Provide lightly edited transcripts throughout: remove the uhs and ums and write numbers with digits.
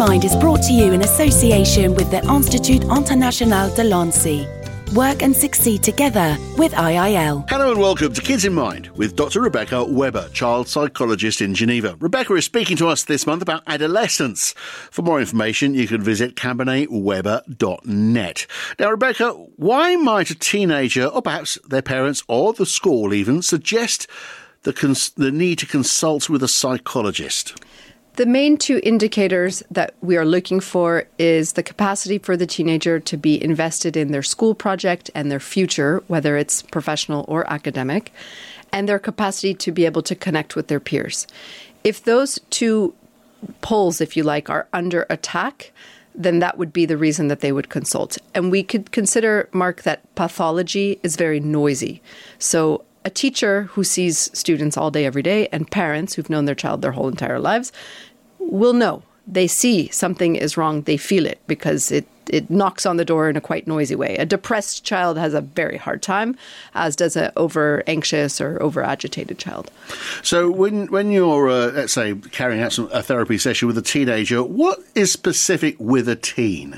Mind is brought to you in association with the Institut International de Lancy. Work and succeed together with IIL. Hello and welcome to Kids in Mind with Dr. Rebecca Weber, child psychologist in Geneva. Rebecca is speaking to us this month about adolescence. For more information, you can visit cabinetweber.net. Now, Rebecca, why might a teenager, or perhaps their parents or the school even, suggest the need to consult with a psychologist? The main two indicators that we are looking for is the capacity for the teenager to be invested in their school project and their future, whether it's professional or academic, and their capacity to be able to connect with their peers. If those two poles, if you like, are under attack, then that would be the reason that they would consult. And we could consider, Mark, that pathology is very noisy. So a teacher who sees students all day, every day, and parents who've known their child their whole entire lives will know. They see something is wrong. They feel it because it knocks on the door in a quite noisy way. A depressed child has a very hard time, as does an over-anxious or over-agitated child. So when you're, let's say, carrying out a therapy session with a teenager, what is specific with a teen?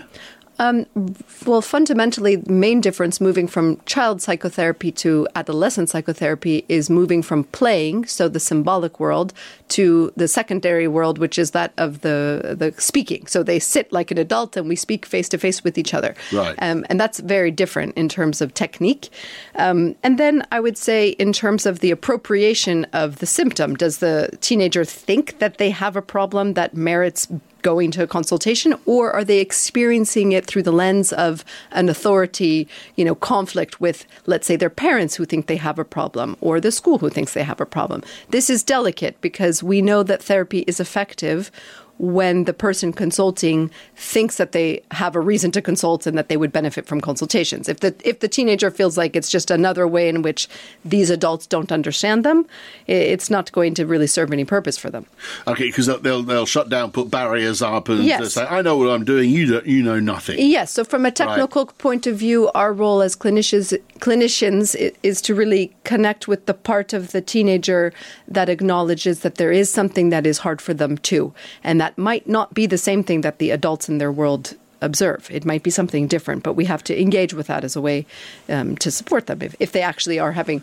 Well, fundamentally, the main difference moving from child psychotherapy to adolescent psychotherapy is moving from playing, so the symbolic world, to the secondary world, which is that of the speaking. So they sit like an adult and we speak face to face with each other. Right. And that's very different in terms of technique. And then I would say in terms of the appropriation of the symptom, does the teenager think that they have a problem that merits going to a consultation, or are they experiencing it through the lens of an authority, conflict with, let's say, their parents who think they have a problem, or the school who thinks they have a problem? This is delicate because we know that therapy is effective when the person consulting thinks that they have a reason to consult and that they would benefit from consultations. If the teenager feels like it's just another way in which these adults don't understand them, it's not going to really serve any purpose for them. Okay, because they'll shut down, put barriers up, and Yes. say, "I know what I'm doing. You know nothing." Yes. So from a technical point of view, our role as clinicians is to really connect with the part of the teenager that acknowledges that there is something that is hard for them too, and that might not be the same thing that the adults in their world observe. It might be something different, but we have to engage with that as a way to support them if they actually are having,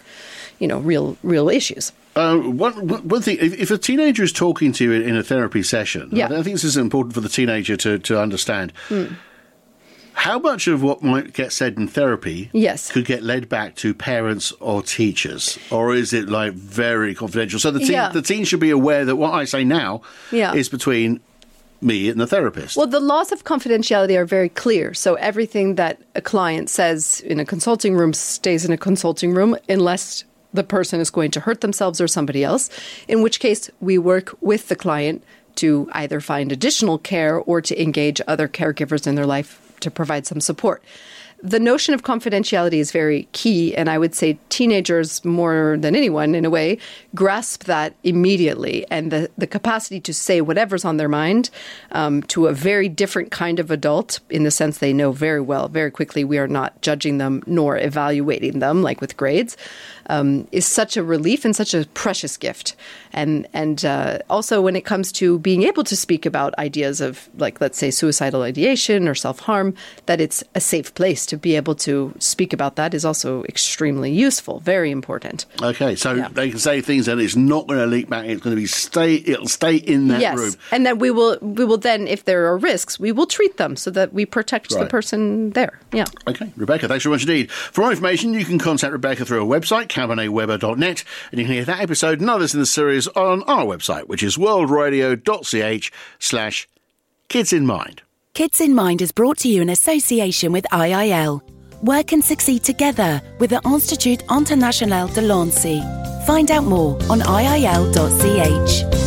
real issues. One thing, if a teenager is talking to you in a therapy session, Yeah. I think this is important for the teenager to understand. How much of what might get said in therapy Yes. could get led back to parents or teachers? Or is it very confidential? So the teen should be aware that what I say now is between me and the therapist. Well, the laws of confidentiality are very clear. So everything that a client says in a consulting room stays in a consulting room unless the person is going to hurt themselves or somebody else, in which case we work with the client to either find additional care or to engage other caregivers in their life to provide some support. The notion of confidentiality is very key, and I would say teenagers, more than anyone in a way, grasp that immediately, and the capacity to say whatever's on their mind to a very different kind of adult, in the sense they know very well, very quickly, we are not judging them nor evaluating them like with grades, is such a relief and such a precious gift. And also when it comes to being able to speak about ideas of, let's say, suicidal ideation or self-harm, that it's a safe place to be able to speak about that is also extremely useful, very important. Okay, so they can say things and it's not going to leak back. It's going to it'll stay in that room. Yes, and then we will then, if there are risks, we will treat them so that we protect the person there. Yeah. Okay, Rebecca, thanks very much indeed. For more information, you can contact Rebecca through her website, cabinetweber.net, and you can hear that episode and others in the series on our website, which is worldradio.ch/Kids in Mind. Kids in Mind is brought to you in association with IIL. Work and succeed together with the Institut International de Lancy. Find out more on iil.ch.